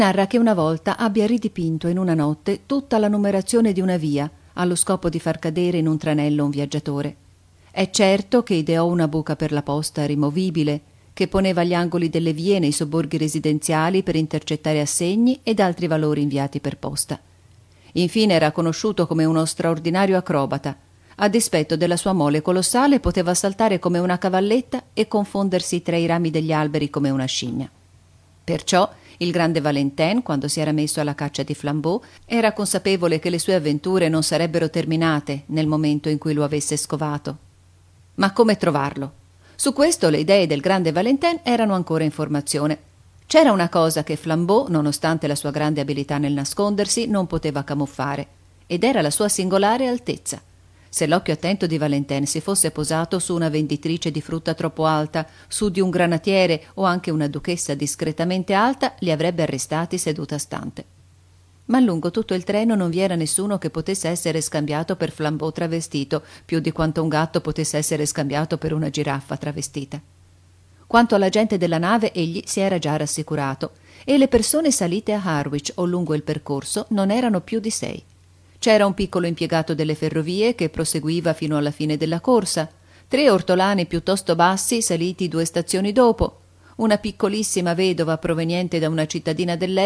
narra che una volta abbia ridipinto in una notte tutta la numerazione di una via, allo scopo di far cadere in un tranello un viaggiatore. È certo che ideò una buca per la posta rimovibile, che poneva agli angoli delle vie nei sobborghi residenziali per intercettare assegni ed altri valori inviati per posta. Infine era conosciuto come uno straordinario acrobata. A dispetto della sua mole colossale poteva saltare come una cavalletta e confondersi tra i rami degli alberi come una scimmia. Perciò il grande Valentin, quando si era messo alla caccia di Flambeau, era consapevole che le sue avventure non sarebbero terminate nel momento in cui lo avesse scovato. Ma come trovarlo? Su questo le idee del grande Valentin erano ancora in formazione. C'era una cosa che Flambeau, nonostante la sua grande abilità nel nascondersi, non poteva camuffare, ed era la sua singolare altezza. Se l'occhio attento di Valentin si fosse posato su una venditrice di frutta troppo alta, su di un granatiere o anche una duchessa discretamente alta, li avrebbe arrestati seduta stante. Ma lungo tutto il treno non vi era nessuno che potesse essere scambiato per Flambeau travestito, più di quanto un gatto potesse essere scambiato per una giraffa travestita. Quanto alla gente della nave, egli si era già rassicurato, e le persone salite a Harwich o lungo il percorso non erano più di 6. C'era un piccolo impiegato delle ferrovie che proseguiva fino alla fine della corsa, 3 ortolani piuttosto bassi saliti 2 stazioni dopo, una piccolissima vedova proveniente da una cittadina dell'est